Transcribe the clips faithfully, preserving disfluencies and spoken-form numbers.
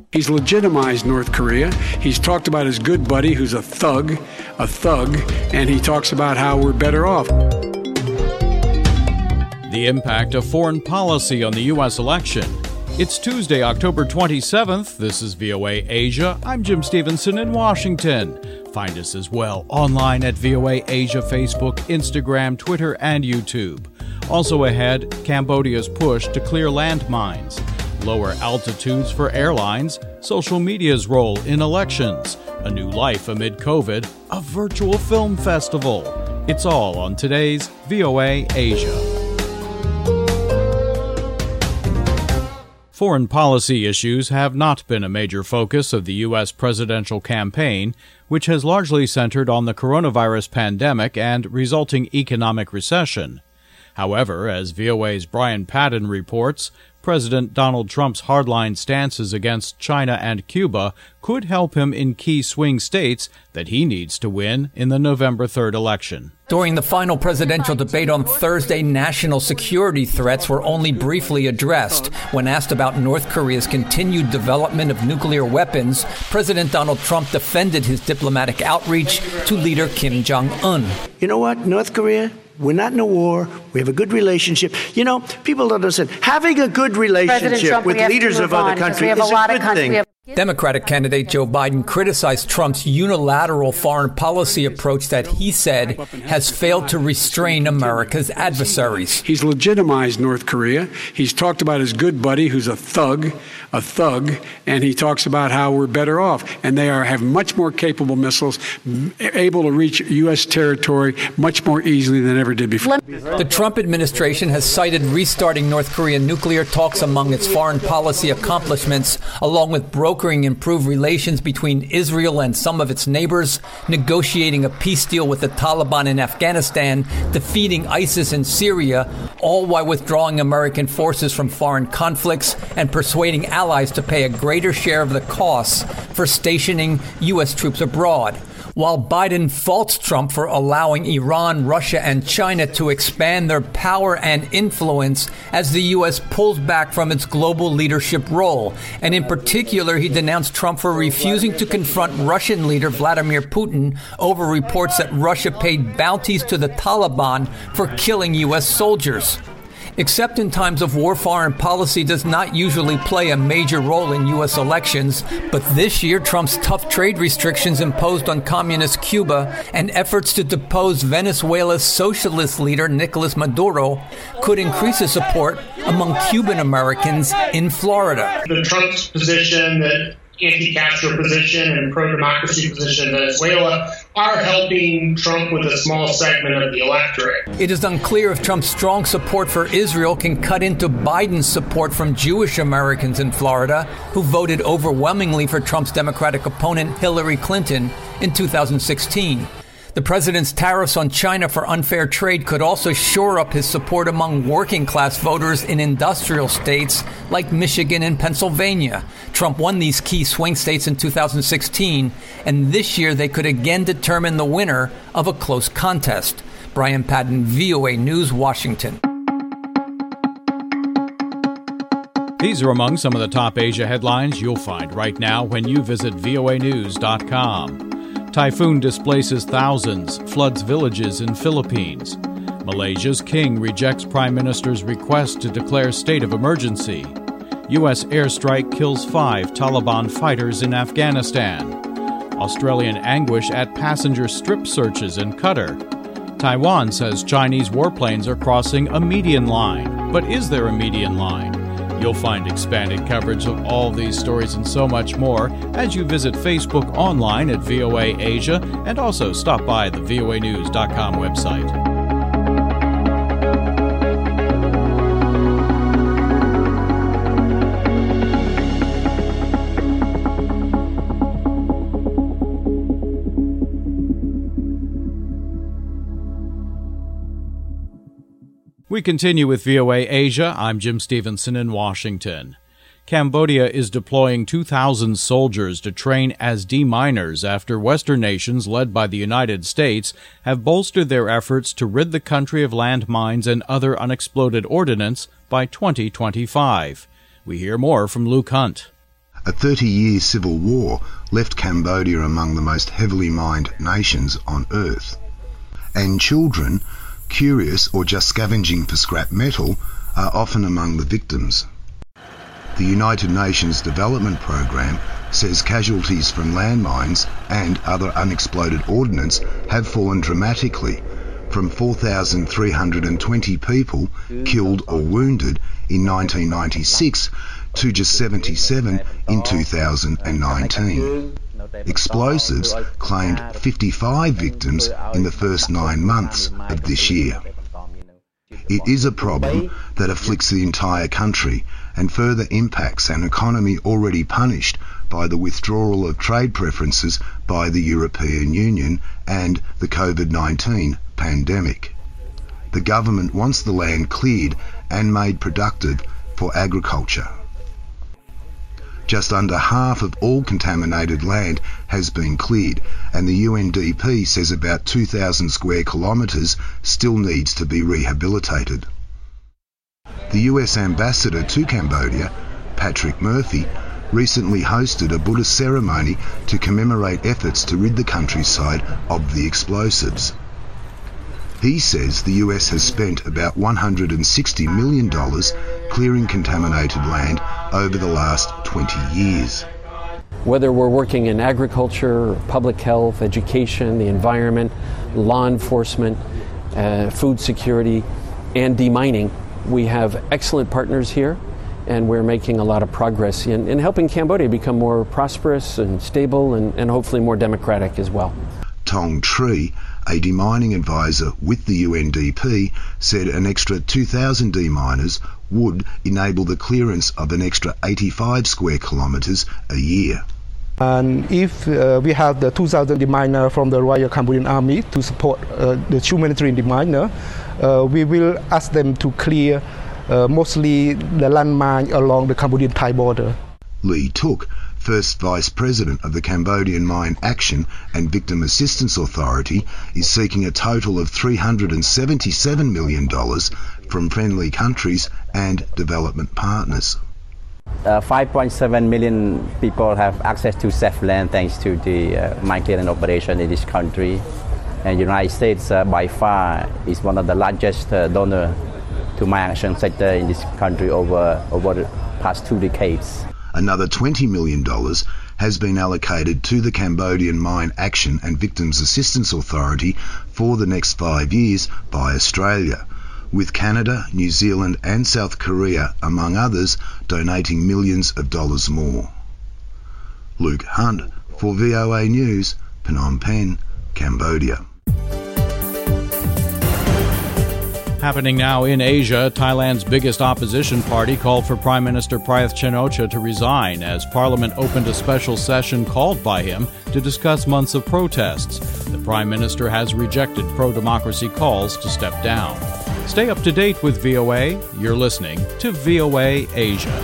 He's legitimized North Korea. He's talked about his good buddy who's a thug, a thug, and he talks about how we're better off. The impact of foreign policy on the U S election. It's Tuesday, October twenty-seventh. This is V O A Asia. I'm Jim Stevenson in Washington. Find us as well online at V O A Asia, Facebook, Instagram, Twitter, and YouTube. Also ahead, Cambodia's push to clear landmines, lower altitudes for airlines, social media's role in elections, a new life amid COVID, a virtual film festival. It's all on today's V O A Asia. Foreign policy issues have not been a major focus of the U S presidential campaign, which has largely centered on the coronavirus pandemic and resulting economic recession. However, as V O A's Brian Padden reports, President Donald Trump's hardline stances against China and Cuba could help him in key swing states that he needs to win in the November third election. During the final presidential debate on Thursday, national security threats were only briefly addressed. When asked about North Korea's continued development of nuclear weapons, President Donald Trump defended his diplomatic outreach to leader Kim Jong-un. You know what, North Korea? We're not in a war. We have a good relationship. You know, people don't understand. Having a good relationship Trump, with leaders of other countries is a, a good thing. Have- Democratic candidate Joe Biden criticized Trump's unilateral foreign policy approach that he said has failed to restrain America's adversaries. He's legitimized North Korea. He's talked about his good buddy who's a thug, a thug, and he talks about how we're better off. And they are have much more capable missiles, able to reach U S territory much more easily than ever did before. The Trump administration has cited restarting North Korean nuclear talks among its foreign policy accomplishments, along with brokering improved relations between Israel and some of its neighbors, negotiating a peace deal with the Taliban in Afghanistan, defeating ISIS in Syria, all while withdrawing American forces from foreign conflicts and persuading allies to pay a greater share of the costs for stationing U S troops abroad. While Biden faults Trump for allowing Iran, Russia, and China to expand their power and influence as the U S pulls back from its global leadership role. And in particular, he denounced Trump for refusing to confront Russian leader Vladimir Putin over reports that Russia paid bounties to the Taliban for killing U S soldiers. Except in times of war, foreign policy does not usually play a major role in U S elections, but this year Trump's tough trade restrictions imposed on communist Cuba and efforts to depose Venezuela's socialist leader Nicolas Maduro could increase his support among Cuban Americans in Florida. The Trump's position that anti-Castro position and pro-democracy position in Venezuela are helping Trump with a small segment of the electorate. It is unclear if Trump's strong support for Israel can cut into Biden's support from Jewish Americans in Florida, who voted overwhelmingly for Trump's Democratic opponent Hillary Clinton in two thousand sixteen. The president's tariffs on China for unfair trade could also shore up his support among working-class voters in industrial states like Michigan and Pennsylvania. Trump won these key swing states in two thousand sixteen, and this year they could again determine the winner of a close contest. Brian Padden, V O A News, Washington. These are among some of the top Asia headlines you'll find right now when you visit V O A news dot com. Typhoon displaces thousands, floods villages in Philippines. Malaysia's king rejects Prime Minister's request to declare state of emergency. U S airstrike kills five Taliban fighters in Afghanistan. Australian anguish at passenger strip searches in Qatar. Taiwan says Chinese warplanes are crossing a median line. But is there a median line? You'll find expanded coverage of all these stories and so much more as you visit Facebook online at V O A Asia and also stop by the V O A news dot com website. We continue with V O A Asia. I'm Jim Stevenson in Washington. Cambodia is deploying two thousand soldiers to train as deminers after Western nations led by the United States have bolstered their efforts to rid the country of landmines and other unexploded ordnance by twenty twenty-five. We hear more from Luke Hunt. A thirty-year civil war left Cambodia among the most heavily mined nations on Earth. And children, curious or just scavenging for scrap metal, are often among the victims. The United Nations Development Programme says casualties from landmines and other unexploded ordnance have fallen dramatically, from four thousand three hundred twenty people killed or wounded in nineteen ninety-six to just seventy-seven in two thousand nineteen. Explosives claimed fifty-five victims in the first nine months of this year. It is a problem that afflicts the entire country and further impacts an economy already punished by the withdrawal of trade preferences by the European Union and the COVID nineteen pandemic. The government wants the land cleared and made productive for agriculture. Just under half of all contaminated land has been cleared, and the U N D P says about two thousand square kilometres still needs to be rehabilitated. The U S ambassador to Cambodia, Patrick Murphy, recently hosted a Buddhist ceremony to commemorate efforts to rid the countryside of the explosives. He says the U S has spent about one hundred sixty million dollars clearing contaminated land over the last twenty years. Whether we're working in agriculture, public health, education, the environment, law enforcement, uh, food security, and demining, we have excellent partners here, and we're making a lot of progress in, in helping Cambodia become more prosperous and stable and, and hopefully more democratic as well. Tong Tree, a demining advisor with the U N D P, said an extra two thousand deminers would enable the clearance of an extra eighty-five square kilometres a year. And if uh, we have the two thousand deminer from the Royal Cambodian Army to support uh, the humanitarian deminer, uh, we will ask them to clear uh, mostly the landmine along the Cambodian-Thai border. Lee Took, first Vice President of the Cambodian Mine Action and Victim Assistance Authority, is seeking a total of three hundred seventy-seven million dollars from friendly countries and development partners. Uh, five point seven million people have access to safe land thanks to the uh, mine clearance operation in this country. And the United States, uh, by far, is one of the largest uh, donor to mine action sector in this country over, over the past two decades. Another twenty million dollars has been allocated to the Cambodian Mine Action and Victims Assistance Authority for the next five years by Australia, with Canada, New Zealand and South Korea, among others, donating millions of dollars more. Luke Hunt for V O A News, Phnom Penh, Cambodia. Happening now in Asia, Thailand's biggest opposition party called for Prime Minister Prayut Chan-o-cha to resign as Parliament opened a special session called by him to discuss months of protests. The Prime Minister has rejected pro-democracy calls to step down. Stay up to date with V O A. You're listening to V O A Asia.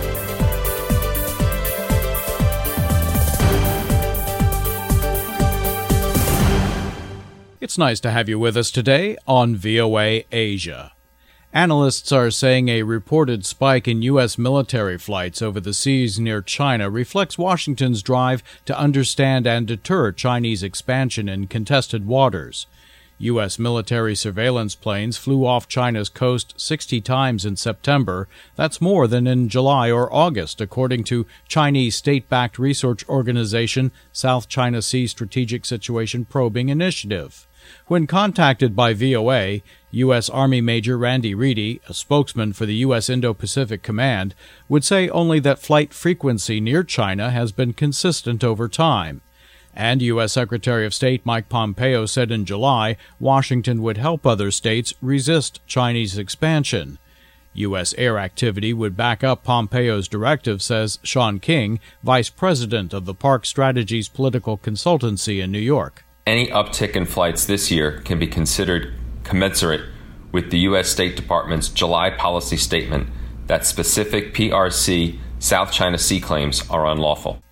It's nice to have you with us today on V O A Asia. Analysts are saying a reported spike in U S military flights over the seas near China reflects Washington's drive to understand and deter Chinese expansion in contested waters. U S military surveillance planes flew off China's coast sixty times in September. That's more than in July or August, according to Chinese state-backed research organization South China Sea Strategic Situation Probing Initiative. When contacted by V O A, U S. Army Major Randy Reedy, a spokesman for the U S. Indo-Pacific Command, would say only that flight frequency near China has been consistent over time. And U S. Secretary of State Mike Pompeo said in July Washington would help other states resist Chinese expansion. U S air activity would back up Pompeo's directive, says Sean King, vice president of the Park Strategies Political Consultancy in New York. Any uptick in flights this year can be considered commensurate with the U S. State Department's July policy statement that specific P R C South China Sea claims are unlawful.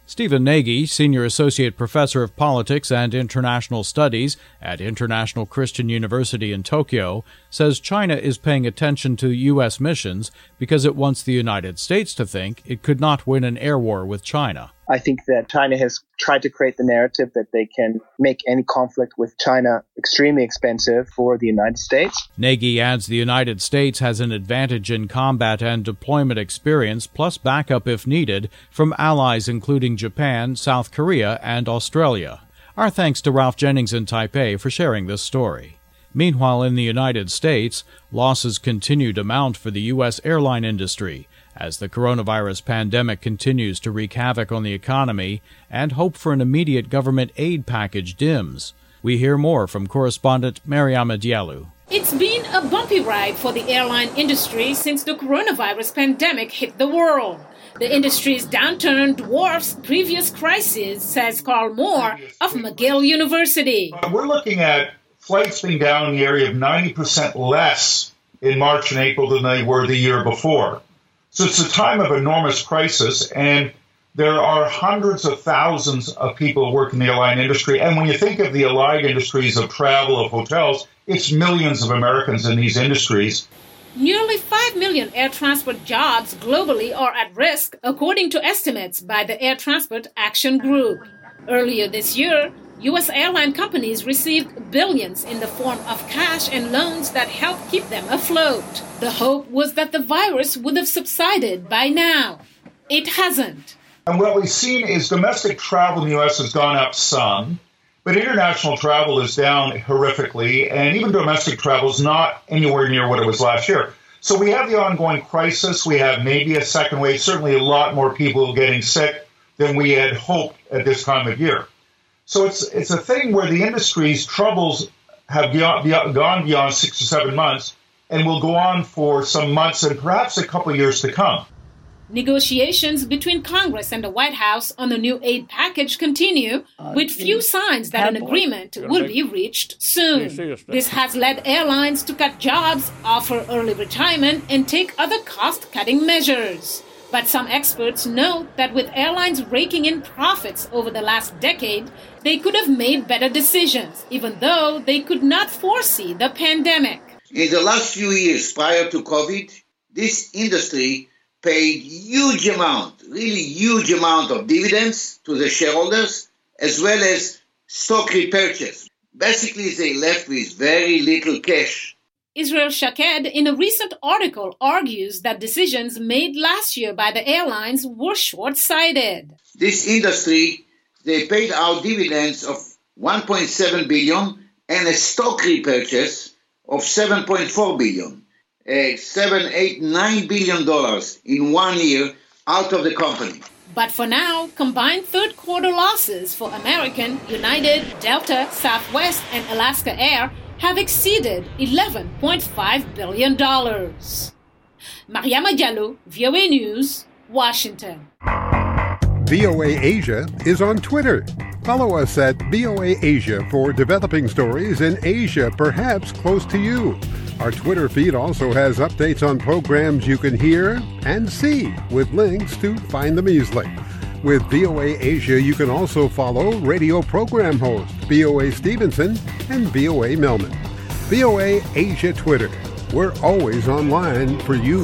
Stephen Nagy, Senior Associate Professor of Politics and International Studies at International Christian University in Tokyo, says China is paying attention to U S missions because it wants the United States to think it could not win an air war with China. I think that China has tried to create the narrative that they can make any conflict with China extremely expensive for the United States. Nagy adds the United States has an advantage in combat and deployment experience, plus backup if needed, from allies including Japan, South Korea, and Australia. Our thanks to Ralph Jennings in Taipei for sharing this story. Meanwhile, in the United States, losses continue to mount for the U S airline industry as the coronavirus pandemic continues to wreak havoc on the economy and hope for an immediate government aid package dims. We hear more from correspondent Mariama Diallo. It's been a bumpy ride for the airline industry since the coronavirus pandemic hit the world. The industry's downturn dwarfs previous crises, says Carl Moore of McGill University. We're looking at flights being down in the area of ninety percent less in March and April than they were the year before. So it's a time of enormous crisis, and there are hundreds of thousands of people who work in the airline industry. And when you think of the allied industries of travel, of hotels, it's millions of Americans in these industries. Nearly five million air transport jobs globally are at risk, according to estimates by the Air Transport Action Group. Earlier this year, U S airline companies received billions in the form of cash and loans that helped keep them afloat. The hope was that the virus would have subsided by now. It hasn't. And what we've seen is domestic travel in the U S has gone up some, but international travel is down horrifically, and even domestic travel is not anywhere near what it was last year. So we have the ongoing crisis. We have maybe a second wave, certainly a lot more people getting sick than we had hoped at this time of year. So it's it's a thing where the industry's troubles have gone beyond six or seven months and will go on for some months and perhaps a couple of years to come. Negotiations between Congress and the White House on the new aid package continue, with few signs that an agreement will be reached soon. This has led airlines to cut jobs, offer early retirement, and take other cost-cutting measures. But some experts note that with airlines raking in profits over the last decade, they could have made better decisions, even though they could not foresee the pandemic. In the last few years prior to COVID, this industry paid huge amount, really huge amount of dividends to the shareholders, as well as stock repurchase. Basically, they left with very little cash. Israel Shaked, in a recent article, argues that decisions made last year by the airlines were short-sighted. This industry, they paid out dividends of one point seven billion dollars and a stock repurchase of seven point four billion dollars, uh, seven, eight, nine billion dollars in one year out of the company. But for now, combined third-quarter losses for American, United, Delta, Southwest, and Alaska Air have exceeded eleven point five billion dollars. Mariama Diallo, V O A News, Washington. V O A Asia is on Twitter. Follow us at V O A Asia for developing stories in Asia, perhaps close to you. Our Twitter feed also has updates on programs you can hear and see, with links to find them easily. With V O A Asia, you can also follow radio program host V O A Stevenson and V O A Melman. V O A Asia Twitter. We're always online for you.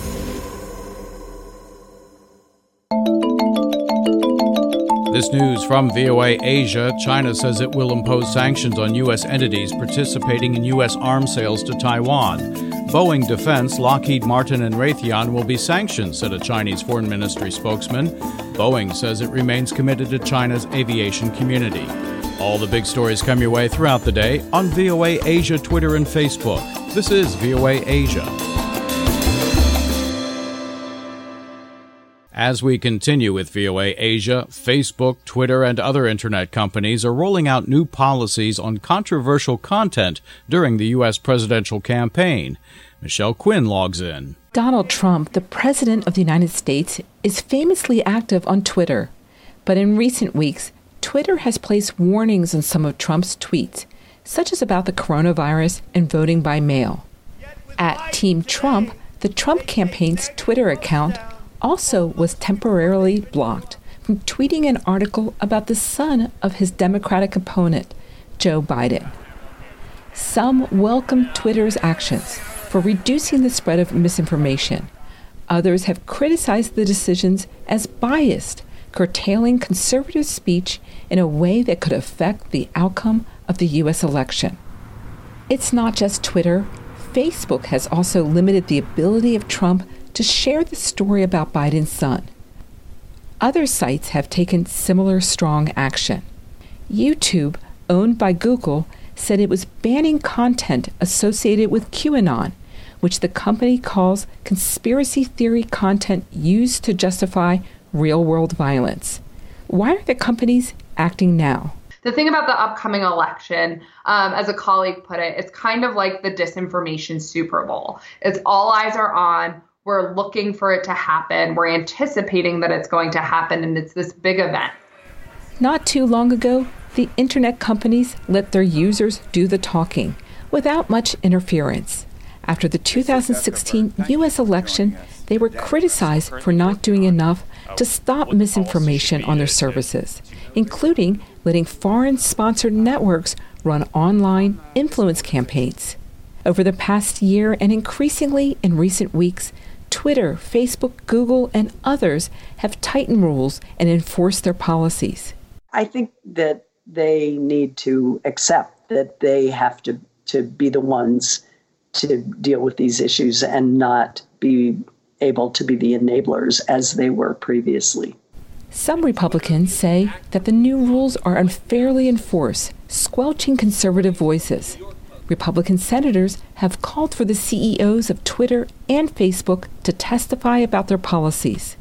This news from V O A Asia. China says it will impose sanctions on U S entities participating in U S arms sales to Taiwan. Boeing Defense, Lockheed Martin, and Raytheon will be sanctioned, said a Chinese Foreign Ministry spokesman. Boeing says it remains committed to China's aviation community. All the big stories come your way throughout the day on V O A Asia, Twitter, and Facebook. This is V O A Asia. As we continue with V O A Asia, Facebook, Twitter, and other Internet companies are rolling out new policies on controversial content during the U S presidential campaign. Michelle Quinn logs in. Donald Trump, the President of the United States, is famously active on Twitter. But in recent weeks, Twitter has placed warnings on some of Trump's tweets, such as about the coronavirus and voting by mail. At Team Trump, the Trump campaign's Twitter account also was temporarily blocked from tweeting an article about the son of his Democratic opponent, Joe Biden. Some welcome Twitter's actions for reducing the spread of misinformation. Others have criticized the decisions as biased, curtailing conservative speech in a way that could affect the outcome of the U S election. It's not just Twitter. Facebook has also limited the ability of Trump to share the story about Biden's son. Other sites have taken similar strong action. YouTube, owned by Google, said it was banning content associated with QAnon, which the company calls conspiracy theory content used to justify real-world violence. Why are the companies acting now? The thing about the upcoming election, um, as a colleague put it, it's kind of like the disinformation Super Bowl. It's all eyes are on. We're looking for it to happen. We're anticipating that it's going to happen, and it's this big event. Not too long ago, the internet companies let their users do the talking without much interference. After the two thousand sixteen U S election, they were criticized for not doing enough to stop misinformation on their services, including letting foreign-sponsored networks run online influence campaigns. Over the past year, and increasingly in recent weeks, Twitter, Facebook, Google, and others have tightened rules and enforced their policies. I think that they need to accept that they have to, to be the ones to deal with these issues and not be able to be the enablers as they were previously. Some Republicans say that the new rules are unfairly enforced, squelching conservative voices. Republican senators have called for the C E Os of Twitter and Facebook to testify about their policies.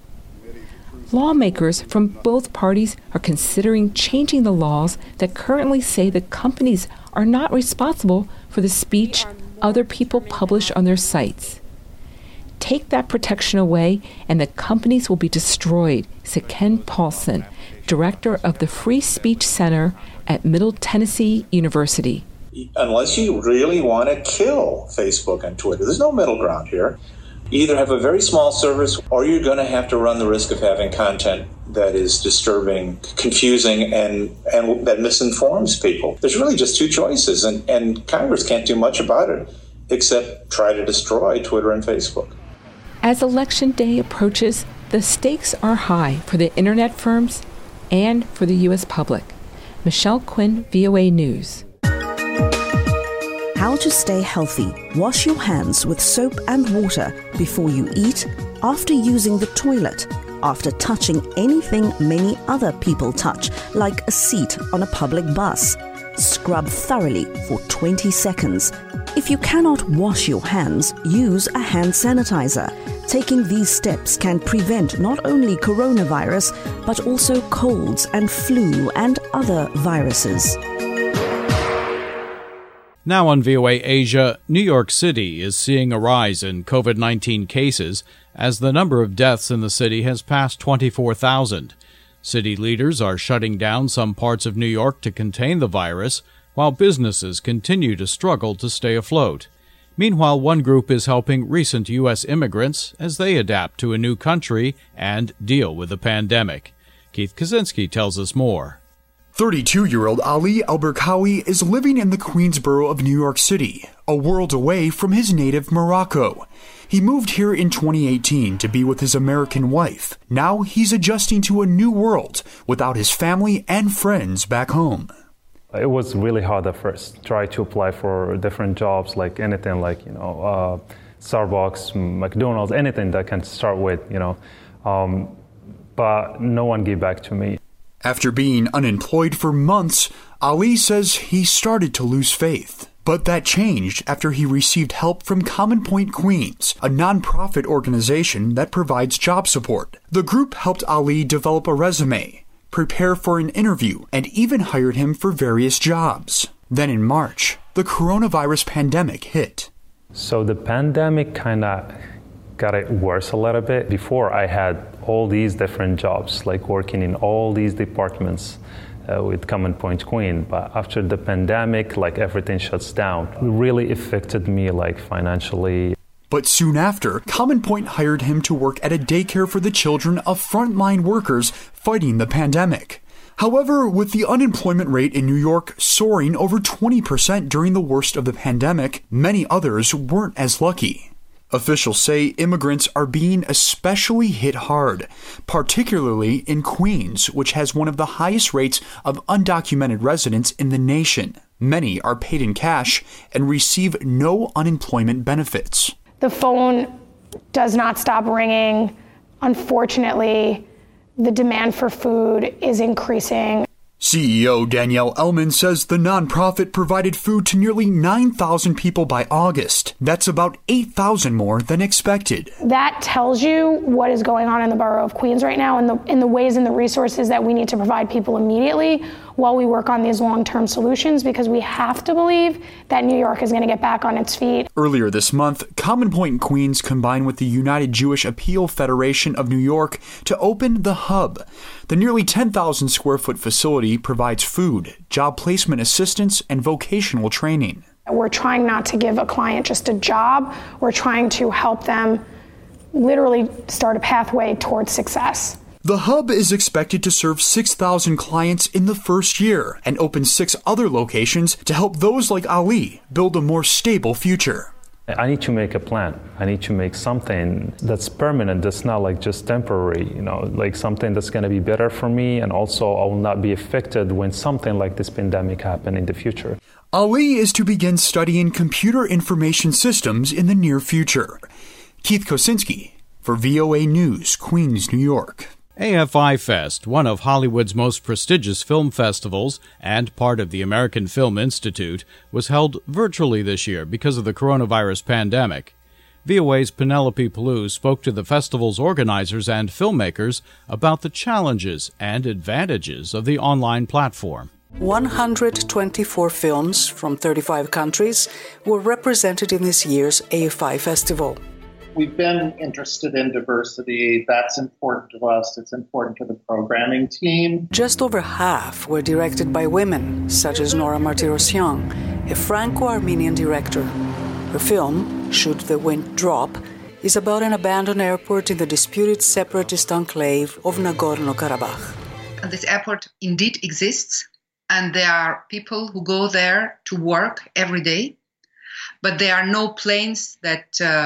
Lawmakers from both parties are considering changing the laws that currently say that companies are not responsible for the speech other people publish on their sites. Take that protection away, and the companies will be destroyed, said Ken Paulson, director of the Free Speech Center at Middle Tennessee University. Unless you really want to kill Facebook and Twitter, there's no middle ground here. You either have a very small service, or you're going to have to run the risk of having content that is disturbing, confusing, and, and that misinforms people. There's really just two choices, and, and Congress can't do much about it except try to destroy Twitter and Facebook. As Election Day approaches, the stakes are high for the internet firms and for the U S public. Michelle Quinn, V O A News. How to stay healthy. Wash your hands with soap and water before you eat, after using the toilet, after touching anything many other people touch, like a seat on a public bus. Scrub thoroughly for twenty seconds. If you cannot wash your hands, use a hand sanitizer. Taking these steps can prevent not only coronavirus, but also colds and flu and other viruses. Now on V O A Asia, New York City is seeing a rise in COVID nineteen cases as the number of deaths in the city has passed twenty-four thousand. City leaders are shutting down some parts of New York to contain the virus, while businesses continue to struggle to stay afloat. Meanwhile, one group is helping recent U S immigrants as they adapt to a new country and deal with the pandemic. Keith Kaczynski tells us more. thirty-two-year-old Ali Alberkawi is living in the Queensboro of New York City, a world away from his native Morocco. He moved here in twenty eighteen to be with his American wife. Now he's adjusting to a new world without his family and friends back home. It was really hard at first. Try to apply for different jobs, like anything, like, you know, uh, Starbucks, McDonald's, anything that can start with, you know. Um, but no one gave back to me. After being unemployed for months, Ali says he started to lose faith. But that changed after he received help from Common Point Queens, a nonprofit organization that provides job support. The group helped Ali develop a resume, prepare for an interview, and even hired him for various jobs. Then in March, the coronavirus pandemic hit. So the pandemic kind of got it worse a little bit. Before, I had all these different jobs, like working in all these departments uh, with Common Point Queen. But after the pandemic, like everything shuts down. It really affected me, like financially. But soon after, Common Point hired him to work at a daycare for the children of frontline workers fighting the pandemic. However, with the unemployment rate in New York soaring over twenty percent during the worst of the pandemic, many others weren't as lucky. Officials say immigrants are being especially hit hard, particularly in Queens, which has one of the highest rates of undocumented residents in the nation. Many are paid in cash and receive no unemployment benefits. The phone does not stop ringing. Unfortunately, the demand for food is increasing. C E O Danielle Ellman says the nonprofit provided food to nearly nine thousand people by August. That's about eight thousand more than expected. That tells you what is going on in the borough of Queens right now and the, in the ways and the resources that we need to provide people immediately while we work on these long-term solutions, because we have to believe that New York is going to get back on its feet. Earlier this month, Common Point in Queens combined with the United Jewish Appeal Federation of New York to open The Hub. The nearly ten thousand square foot facility provides food, job placement assistance, and vocational training. We're trying not to give a client just a job. We're trying to help them literally start a pathway towards success. The Hub is expected to serve six thousand clients in the first year and open six other locations to help those like Ali build a more stable future. I need to make a plan. I need to make something that's permanent, that's not like just temporary, you know, like something that's going to be better for me, and also I will not be affected when something like this pandemic happens in the future. Ali is to begin studying computer information systems in the near future. Keith Kosinski for V O A News, Queens, New York. A F I Fest, one of Hollywood's most prestigious film festivals and part of the American Film Institute, was held virtually this year because of the coronavirus pandemic. V O A's Penelope Pellew spoke to the festival's organizers and filmmakers about the challenges and advantages of the online platform. one hundred twenty-four films from thirty-five countries were represented in this year's A F I Festival. We've been interested in diversity. That's important to us. It's important to the programming team. Just over half were directed by women, such as Nora Martirosyan, a Franco-Armenian director. Her film, Should the Wind Drop, is about an abandoned airport in the disputed separatist enclave of Nagorno-Karabakh. This airport indeed exists, and there are people who go there to work every day. But there are no planes that uh,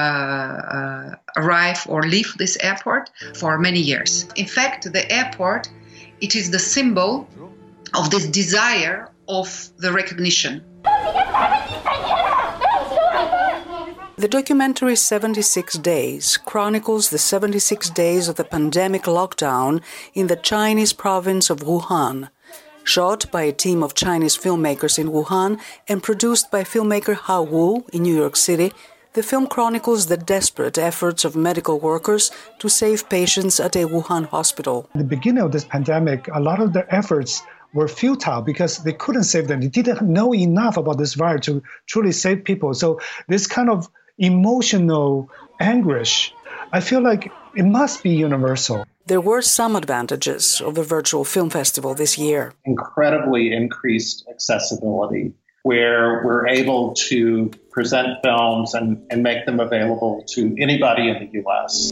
uh, arrive or leave this airport for many years. In fact, the airport, it is the symbol of this desire of the recognition. The documentary seventy-six days chronicles the seventy-six days of the pandemic lockdown in the Chinese province of Wuhan. Shot by a team of Chinese filmmakers in Wuhan and produced by filmmaker Hao Wu in New York City, the film chronicles the desperate efforts of medical workers to save patients at a Wuhan hospital. At the beginning of this pandemic, a lot of their efforts were futile because they couldn't save them. They didn't know enough about this virus to truly save people. So this kind of emotional anguish, I feel like it must be universal. There were some advantages of the virtual film festival this year. Incredibly increased accessibility, where we're able to present films and, and make them available to anybody in the U S.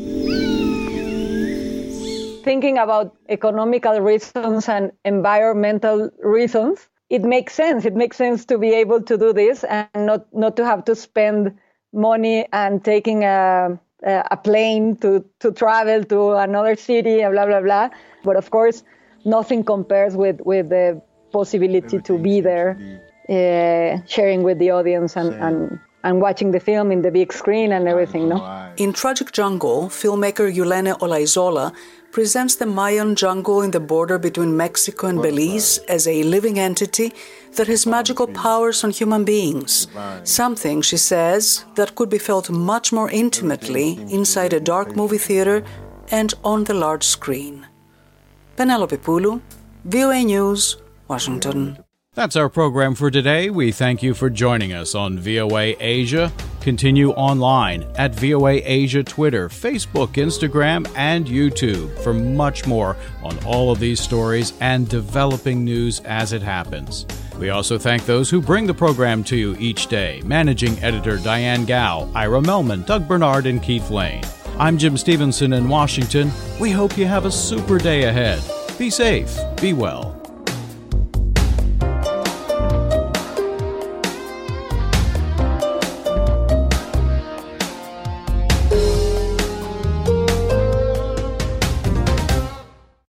Thinking about economical reasons and environmental reasons, it makes sense. It makes sense to be able to do this and not, not to have to spend money and taking a a plane to, to travel to another city and blah, blah, blah. But of course, nothing compares with, with the possibility to be there, uh, sharing with the audience and, and, and watching the film in the big screen and everything, no? In Tragic Jungle, filmmaker Yulene Olaizola presents the Mayan jungle in the border between Mexico and Belize as a living entity that has magical powers on human beings. Something, she says, that could be felt much more intimately inside a dark movie theater and on the large screen. Penelope Pellew, V O A News, Washington. That's our program for today. We thank you for joining us on V O A Asia. Continue online at V O A Asia Twitter, Facebook, Instagram, and YouTube for much more on all of these stories and developing news as it happens. We also thank those who bring the program to you each day. Managing Editor Diane Gao, Ira Melman, Doug Bernard, and Keith Lane. I'm Jim Stevenson in Washington. We hope you have a super day ahead. Be safe, be well.